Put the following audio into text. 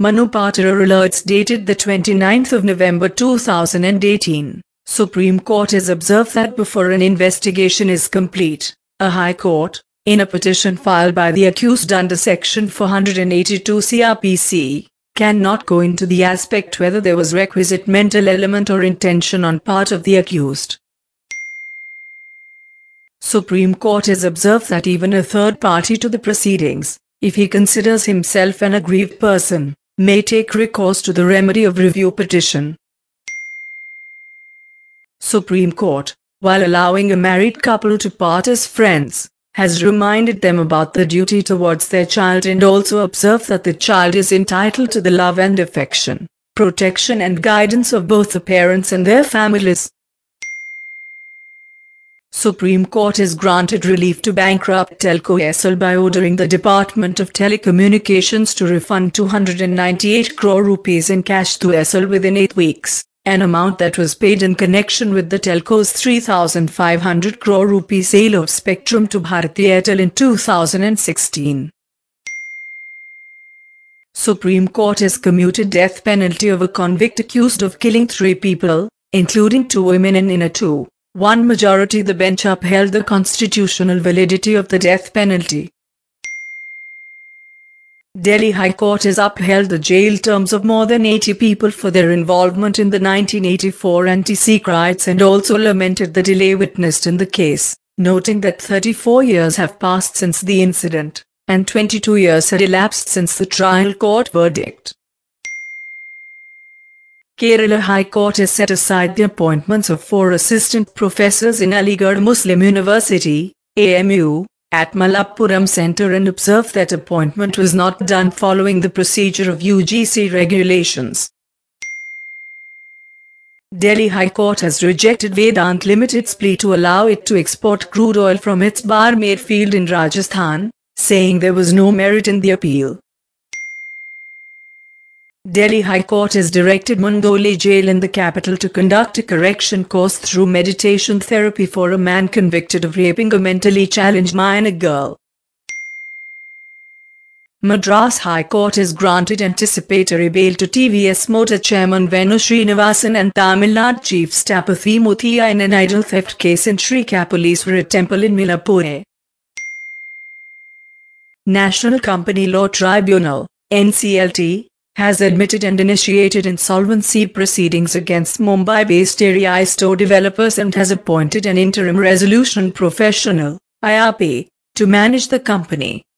Manu Patora alerts dated the 29th of November 2018. Supreme Court has observed that before an investigation is complete, a High Court, in a petition filed by the accused under Section 482 CRPC, cannot go into the aspect whether there was requisite mental element or intention on part of the accused. Supreme Court has observed that even a third party to the proceedings, if he considers himself an aggrieved person, may take recourse to the remedy of review petition. Supreme Court, while allowing a married couple to part as friends, has reminded them about the duty towards their child and also observed that the child is entitled to the love and affection, protection and guidance of both the parents and their families. Supreme Court has granted relief to bankrupt Telco SL by ordering the Department of Telecommunications to refund 298 crore rupees in cash to SL within 8 weeks, an amount that was paid in connection with the telco's 3,500 crore rupee sale of spectrum to Bharti Airtel in 2016. Supreme Court has commuted death penalty of a convict accused of killing 3 people, including 2 women and in a 2-1 majority the bench upheld the constitutional validity of the death penalty. Delhi High Court has upheld the jail terms of more than 80 people for their involvement in the 1984 anti-Sikh riots and also lamented the delay witnessed in the case, noting that 34 years have passed since the incident, and 22 years had elapsed since the trial court verdict. Kerala High Court has set aside the appointments of 4 assistant professors in Aligarh Muslim University, AMU, at Malappuram Centre and observed that appointment was not done following the procedure of UGC regulations. Delhi High Court has rejected Vedant Limited's plea to allow it to export crude oil from its Barmer field in Rajasthan, saying there was no merit in the appeal. Delhi High Court has directed Mundoli Jail in the capital to conduct a correction course through meditation therapy for a man convicted of raping a mentally challenged minor girl. Madras High Court has granted anticipatory bail to TVS Motor Chairman Venu Srinivasan and Tamil Nadu Chief Stapathy Muthia in an idol theft case in Srikapuliswara Temple in Malappuram. National Company Law Tribunal, NCLT, has admitted and initiated insolvency proceedings against Mumbai-based area store developers and has appointed an interim resolution professional, IRP, to manage the company.